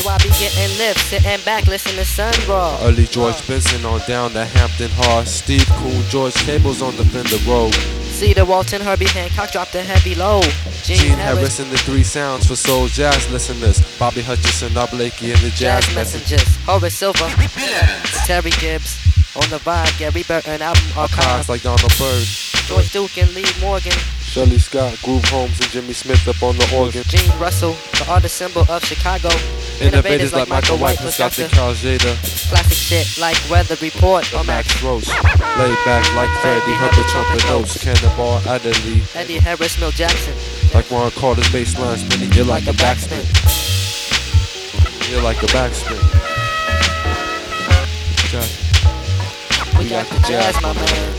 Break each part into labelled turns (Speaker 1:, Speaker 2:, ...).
Speaker 1: So I be getting lifts, sitting back, listening to Sun Raw.
Speaker 2: Early George Benson on down to Hampton Hall. Steve Coon, George Cables on the Fender Road.
Speaker 1: Cedar Walton, Herbie Hancock dropped a heavy low.
Speaker 2: Gene Harris and the Three Sounds for soul jazz listeners. Bobby Hutcherson, Rob Blakey and the Jazz Messengers.
Speaker 1: Horace Silver, Terry Gibbs on the vibe. Gary Burton album
Speaker 2: Archives
Speaker 1: archive.
Speaker 2: like Donald Byrd.
Speaker 1: George Duke and Lee Morgan.
Speaker 2: Shirley Scott, Groove Holmes and Jimmy Smith up on the organ.
Speaker 1: Gene Russell, the artist symbol of Chicago.
Speaker 2: Innovators like Michael White, Scott Carl Jada.
Speaker 1: Classic shit like Weather Report or Max
Speaker 2: Roach. Laid back like Freddie Hubbard, trumpet notes. Cannonball Adderley.
Speaker 1: Eddie Harris, Mill Jackson.
Speaker 2: Like Ron Carter's bass line spinning, you're like a backspin. You're like a backspin.
Speaker 1: We got the jazz, my man.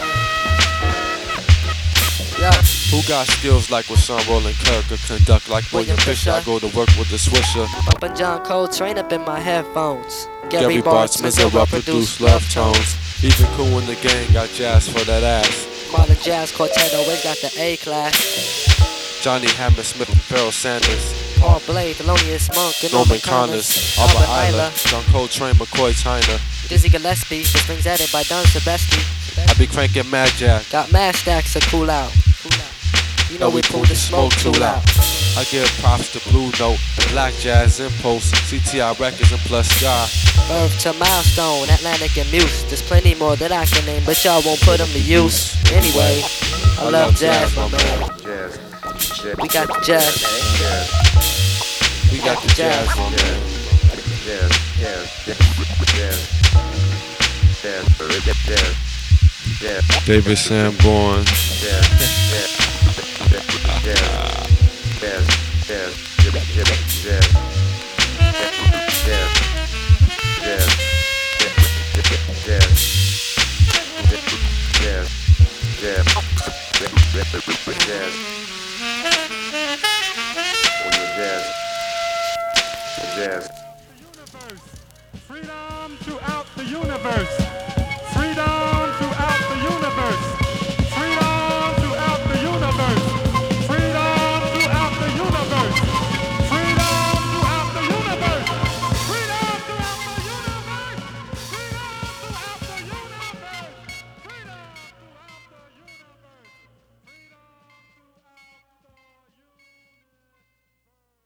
Speaker 1: Yeah.
Speaker 2: Who got skills like Rashawn Roland Kirk or conduct like William Fisher? I go to work with the Swisher.
Speaker 1: Bumpin' John Coltrane up in my headphones.
Speaker 2: Gary Bartz, Mizera produced love tones. Even Cool in the gang got jazz for that ass.
Speaker 1: Modern Jazz Quartet always got the A class.
Speaker 2: Johnny Hammersmith and Pharoah Sanders.
Speaker 1: Paul Blade, Thelonious Monk, and
Speaker 2: Norman Connors, Albert Eiler, John Coltrane, McCoy Tyner.
Speaker 1: Dizzy Gillespie, the strings added by Don Sebesti.
Speaker 2: I be cranking Mad Jack.
Speaker 1: Got mad stacks to cool out. You know we pulled the smoke too loud.
Speaker 2: I give props to Blue Note, Black Jazz Impulse, CTI Records and Plus Sky.
Speaker 1: Birth to Milestone, Atlantic and Muse. There's plenty more that I can name, but y'all won't put them to use. Anyway, I love jazz, my man. We got the jazz.
Speaker 2: We got the jazz, my man. David Sanborn.
Speaker 3: Freedom throughout the universe.